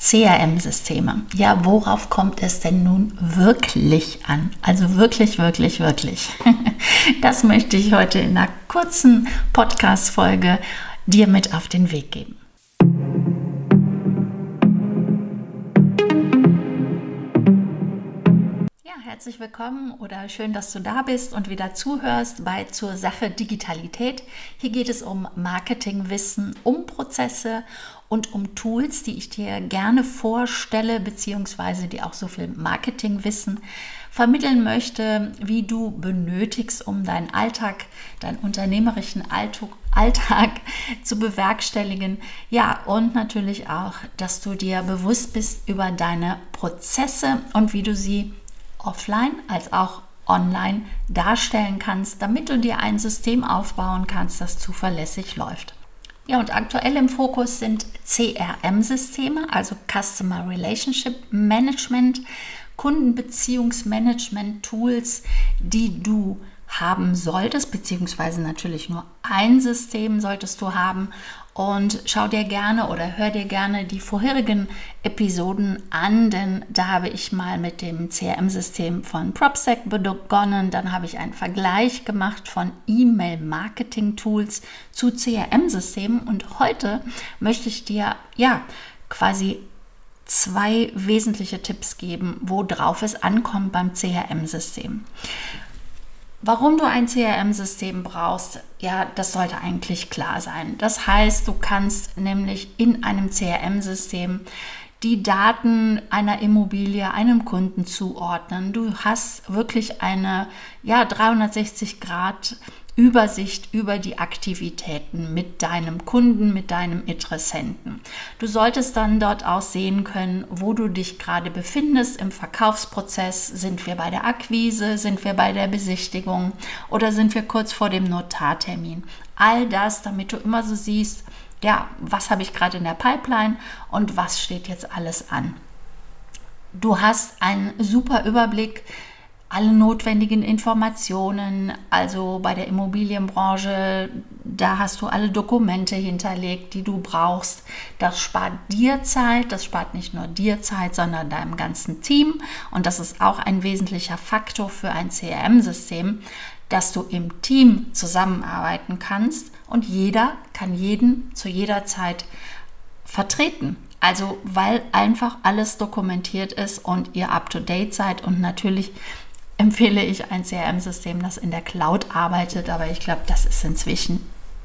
CRM-Systeme. Ja, worauf kommt es denn nun wirklich an? Also wirklich, wirklich, wirklich. Das möchte ich heute in einer kurzen Podcast-Folge dir mit auf den Weg geben. Herzlich willkommen oder schön, dass du da bist und wieder zuhörst bei Zur Sache Digitalität. Hier geht es um Marketingwissen, um Prozesse und um Tools, die ich dir gerne vorstelle, beziehungsweise die auch so viel Marketingwissen vermitteln möchte, wie du benötigst, um deinen Alltag, deinen unternehmerischen Alltag zu bewerkstelligen. Ja, und natürlich auch, dass du dir bewusst bist über deine Prozesse und wie du sie offline als auch online darstellen kannst, damit du dir ein System aufbauen kannst, das zuverlässig läuft. Ja, und aktuell im Fokus sind CRM-Systeme, also Customer Relationship Management, Kundenbeziehungsmanagement-Tools, die du haben solltest, beziehungsweise natürlich nur ein System solltest du haben. Und schau dir gerne oder hör dir gerne die vorherigen Episoden an, denn da habe ich mal mit dem CRM-System von PropSec begonnen. Dann habe ich einen Vergleich gemacht von E-Mail-Marketing-Tools zu CRM-Systemen. Und heute möchte ich dir quasi 2 wesentliche Tipps geben, worauf es ankommt beim CRM-System. Warum du ein CRM-System brauchst, ja, das sollte eigentlich klar sein. Das heißt, du kannst nämlich in einem CRM-System die Daten einer Immobilie einem Kunden zuordnen. Du hast wirklich eine 360-Grad Übersicht über die Aktivitäten mit deinem Kunden, mit deinem Interessenten. Du solltest dann dort auch sehen können, wo du dich gerade befindest im Verkaufsprozess. Sind wir bei der Akquise, sind wir bei der Besichtigung oder sind wir kurz vor dem Notartermin? All das, damit du immer so siehst, was habe ich gerade in der Pipeline und was steht jetzt alles an. Du hast einen super Überblick, alle notwendigen Informationen, also bei der Immobilienbranche, da hast du alle Dokumente hinterlegt, die du brauchst. Das spart dir Zeit, das spart nicht nur dir Zeit, sondern deinem ganzen Team. Und das ist auch ein wesentlicher Faktor für ein CRM-System, dass du im Team zusammenarbeiten kannst und jeder kann jeden zu jeder Zeit vertreten. Also weil einfach alles dokumentiert ist und ihr up-to-date seid und natürlich empfehle ich ein CRM-System, das in der Cloud arbeitet, aber ich glaube, das ist inzwischen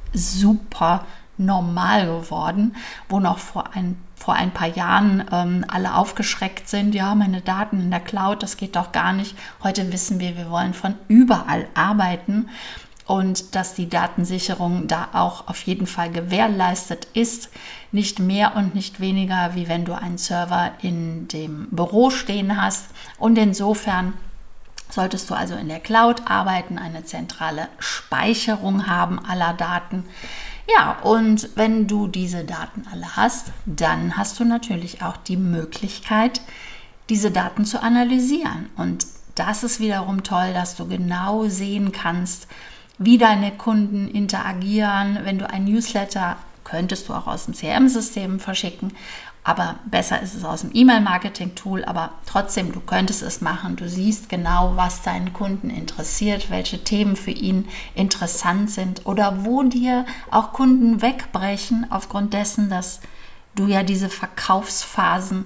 super normal geworden, wo noch vor ein paar Jahren alle aufgeschreckt sind, ja, meine Daten in der Cloud, das geht doch gar nicht. Heute wissen wir wollen von überall arbeiten und dass die Datensicherung da auch auf jeden Fall gewährleistet ist, nicht mehr und nicht weniger, wie wenn du einen Server in dem Büro stehen hast. Und insofern solltest du also in der Cloud arbeiten, eine zentrale Speicherung haben aller Daten. Ja, und wenn du diese Daten alle hast, dann hast du natürlich auch die Möglichkeit, diese Daten zu analysieren. Und das ist wiederum toll, dass du genau sehen kannst, wie deine Kunden interagieren. Wenn du ein Newsletter könntest du auch aus dem CRM-System verschicken, aber besser ist es aus dem E-Mail-Marketing-Tool, aber trotzdem, du könntest es machen. Du siehst genau, was deinen Kunden interessiert, welche Themen für ihn interessant sind oder wo dir auch Kunden wegbrechen aufgrund dessen, dass du ja diese Verkaufsphasen,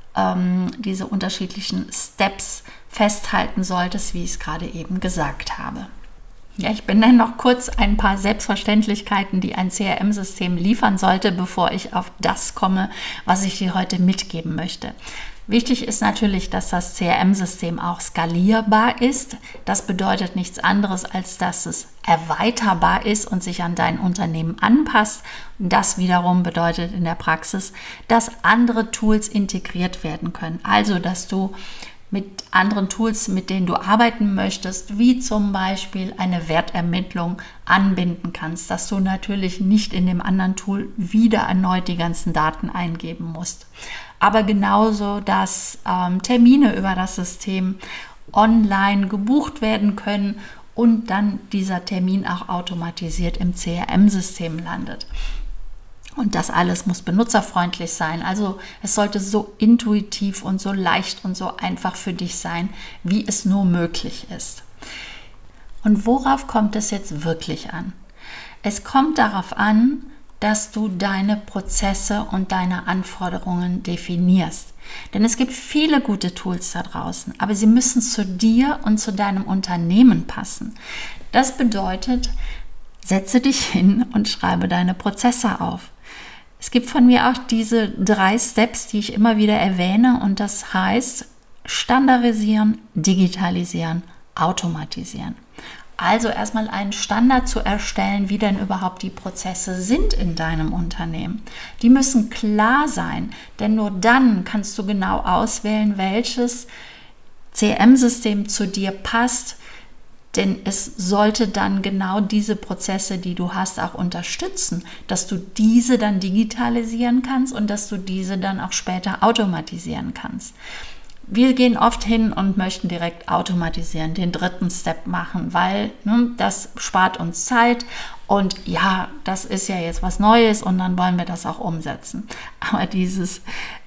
diese unterschiedlichen Steps festhalten solltest, wie ich es gerade eben gesagt habe. Ja, ich benenne noch kurz ein paar Selbstverständlichkeiten, die ein CRM-System liefern sollte, bevor ich auf das komme, was ich dir heute mitgeben möchte. Wichtig ist natürlich, dass das CRM-System auch skalierbar ist. Das bedeutet nichts anderes, als dass es erweiterbar ist und sich an dein Unternehmen anpasst. Das wiederum bedeutet in der Praxis, dass andere Tools integriert werden können. Also, dass du mit anderen Tools, mit denen du arbeiten möchtest, wie zum Beispiel eine Wertermittlung anbinden kannst, dass du natürlich nicht in dem anderen Tool wieder erneut die ganzen Daten eingeben musst. Aber genauso, dass Termine über das System online gebucht werden können und dann dieser Termin auch automatisiert im CRM-System landet. Und das alles muss benutzerfreundlich sein. Also es sollte so intuitiv und so leicht und so einfach für dich sein, wie es nur möglich ist. Und worauf kommt es jetzt wirklich an? Es kommt darauf an, dass du deine Prozesse und deine Anforderungen definierst. Denn es gibt viele gute Tools da draußen, aber sie müssen zu dir und zu deinem Unternehmen passen. Das bedeutet, setze dich hin und schreibe deine Prozesse auf. Es gibt von mir auch diese 3 Steps, die ich immer wieder erwähne, und das heißt standardisieren, digitalisieren, automatisieren. Also erstmal einen Standard zu erstellen, wie denn überhaupt die Prozesse sind in deinem Unternehmen. Die müssen klar sein, denn nur dann kannst du genau auswählen, welches CRM-System zu dir passt. Denn es sollte dann genau diese Prozesse, die du hast, auch unterstützen, dass du diese dann digitalisieren kannst und dass du diese dann auch später automatisieren kannst. Wir gehen oft hin und möchten direkt automatisieren, den 3. Step machen, weil das spart uns Zeit und ja, das ist ja jetzt was Neues und dann wollen wir das auch umsetzen. Aber dieses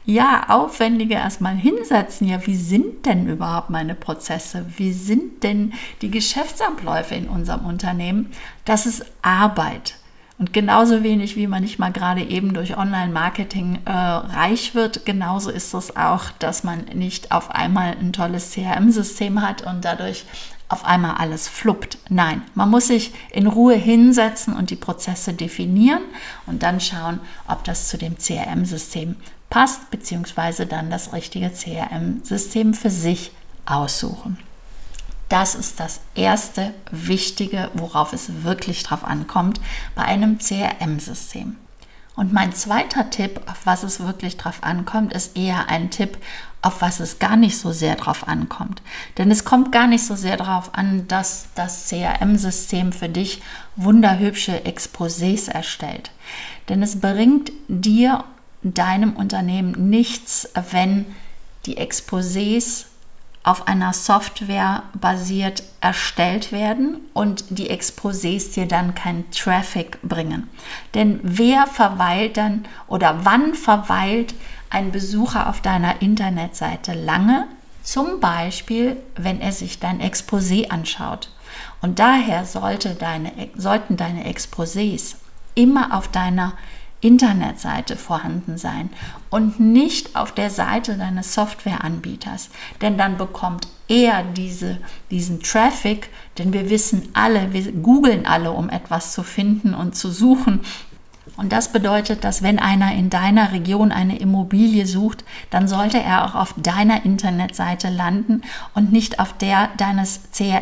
aufwendige erstmal hinsetzen, wie sind denn überhaupt meine Prozesse? Wie sind denn die Geschäftsabläufe in unserem Unternehmen? Das ist Arbeit. Und genauso wenig, wie man nicht mal gerade eben durch Online-Marketing reich wird, genauso ist es auch, dass man nicht auf einmal ein tolles CRM-System hat und dadurch auf einmal alles fluppt. Nein, man muss sich in Ruhe hinsetzen und die Prozesse definieren und dann schauen, ob das zu dem CRM-System passt, beziehungsweise dann das richtige CRM-System für sich aussuchen. Das ist das erste Wichtige, worauf es wirklich drauf ankommt bei einem CRM-System. Und mein zweiter Tipp, auf was es wirklich drauf ankommt, ist eher ein Tipp, auf was es gar nicht so sehr drauf ankommt. Denn es kommt gar nicht so sehr darauf an, dass das CRM-System für dich wunderhübsche Exposés erstellt. Denn es bringt dir, deinem Unternehmen nichts, wenn die Exposés auf einer Software basiert erstellt werden und die Exposés dir dann keinen Traffic bringen. Denn wer verweilt dann oder wann verweilt ein Besucher auf deiner Internetseite lange? Zum Beispiel, wenn er sich dein Exposé anschaut. Und daher sollten deine Exposés immer auf deiner Internetseite vorhanden sein und nicht auf der Seite deines Softwareanbieters, denn dann bekommt er diesen Traffic, denn wir wissen alle, wir googeln alle, um etwas zu finden und zu suchen. Und das bedeutet, dass wenn einer in deiner Region eine Immobilie sucht, dann sollte er auch auf deiner Internetseite landen und nicht auf der deines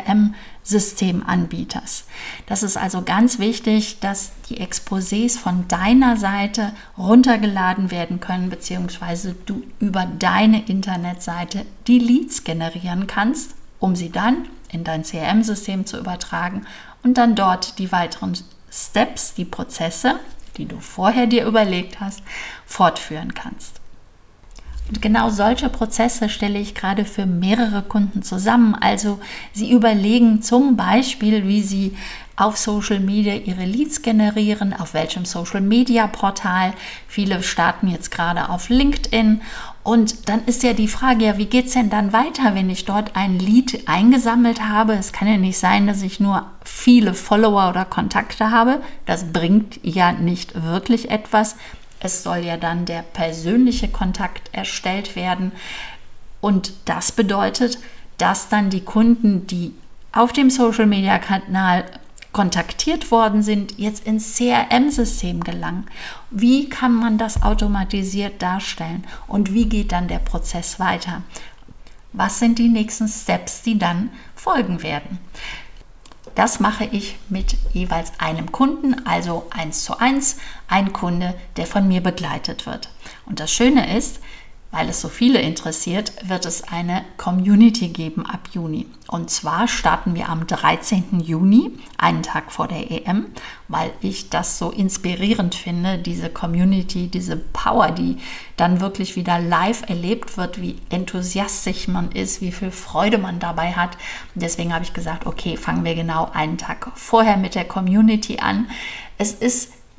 CRM-Systemanbieters. Das ist also ganz wichtig, dass die Exposés von deiner Seite runtergeladen werden können, beziehungsweise du über deine Internetseite die Leads generieren kannst, um sie dann in dein CRM-System zu übertragen und dann dort die weiteren Steps, die Prozesse, die du vorher dir überlegt hast, fortführen kannst. Und genau solche Prozesse stelle ich gerade für mehrere Kunden zusammen. Also sie überlegen zum Beispiel, wie sie auf Social Media ihre Leads generieren, auf welchem Social Media Portal. Viele starten jetzt gerade auf LinkedIn. Und dann ist ja die Frage, wie geht es denn dann weiter, wenn ich dort ein Lead eingesammelt habe? Es kann ja nicht sein, dass ich nur viele Follower oder Kontakte habe. Das bringt ja nicht wirklich etwas. Es soll ja dann der persönliche Kontakt erstellt werden. Und das bedeutet, dass dann die Kunden, die auf dem Social-Media-Kanal kontaktiert worden sind, jetzt ins CRM-System gelangen. Wie kann man das automatisiert darstellen? Und wie geht dann der Prozess weiter? Was sind die nächsten Steps, die dann folgen werden? Das mache ich mit jeweils einem Kunden, also 1:1, ein Kunde, der von mir begleitet wird. Und das Schöne ist, weil es so viele interessiert, wird es eine Community geben ab Juni. Und zwar starten wir am 13. Juni, einen Tag vor der EM, weil ich das so inspirierend finde, diese Community, diese Power, die dann wirklich wieder live erlebt wird, wie enthusiastisch man ist, wie viel Freude man dabei hat. Und deswegen habe ich gesagt, okay, fangen wir genau einen Tag vorher mit der Community an. Es ist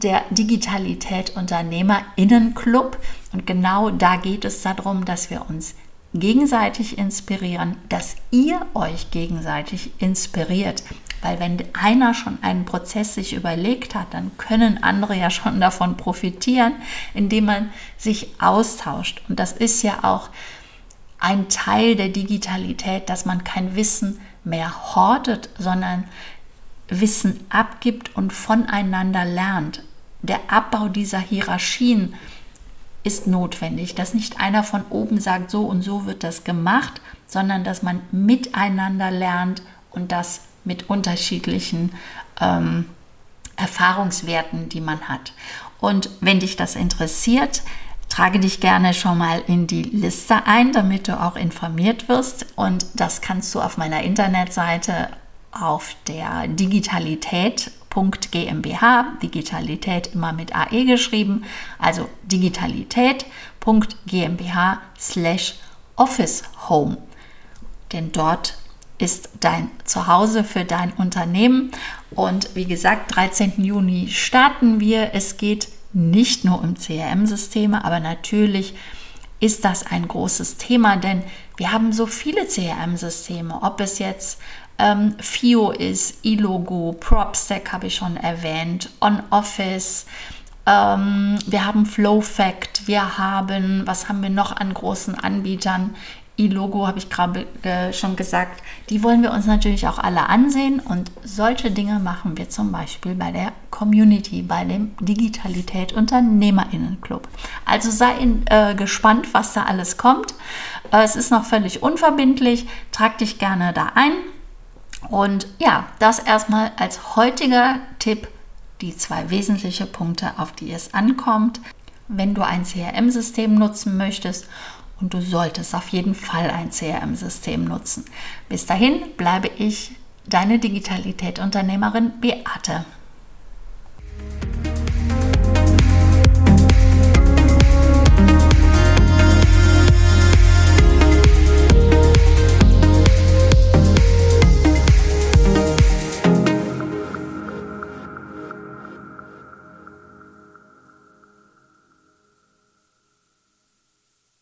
der Digitalität UnternehmerInnen-Club. Und genau da geht es darum, dass wir uns gegenseitig inspirieren, dass ihr euch gegenseitig inspiriert. Weil wenn einer schon einen Prozess sich überlegt hat, dann können andere ja schon davon profitieren, indem man sich austauscht. Und das ist ja auch ein Teil der Digitalität, dass man kein Wissen mehr hortet, sondern Wissen abgibt und voneinander lernt. Der Abbau dieser Hierarchien ist notwendig, dass nicht einer von oben sagt, so und so wird das gemacht, sondern dass man miteinander lernt und das mit unterschiedlichen Erfahrungswerten, die man hat. Und wenn dich das interessiert, trage dich gerne schon mal in die Liste ein, damit du auch informiert wirst. Und das kannst du auf meiner Internetseite auf der digitalität.gmbH, Digitalität immer mit AE geschrieben, also digitalität.gmbH/Office-Home. Denn dort ist dein Zuhause für dein Unternehmen. Und wie gesagt, 13. Juni starten wir. Es geht nicht nur um CRM-Systeme, aber natürlich ist das ein großes Thema, denn wir haben so viele CRM-Systeme, ob es jetzt FIO ist, eLogo, PropStack habe ich schon erwähnt, OnOffice, wir haben FlowFact, wir haben, was haben wir noch an großen Anbietern? eLogo habe ich gerade schon gesagt, die wollen wir uns natürlich auch alle ansehen und solche Dinge machen wir zum Beispiel bei der Community, bei dem Digitalität UnternehmerInnen-Club. Also sei gespannt, was da alles kommt. Es ist noch völlig unverbindlich, trag dich gerne da ein und ja, das erstmal als heutiger Tipp, die 2 wesentliche Punkte, auf die es ankommt, wenn du ein CRM-System nutzen möchtest. Und du solltest auf jeden Fall ein CRM-System nutzen. Bis dahin bleibe ich, deine Digitalität-Unternehmerin Beate.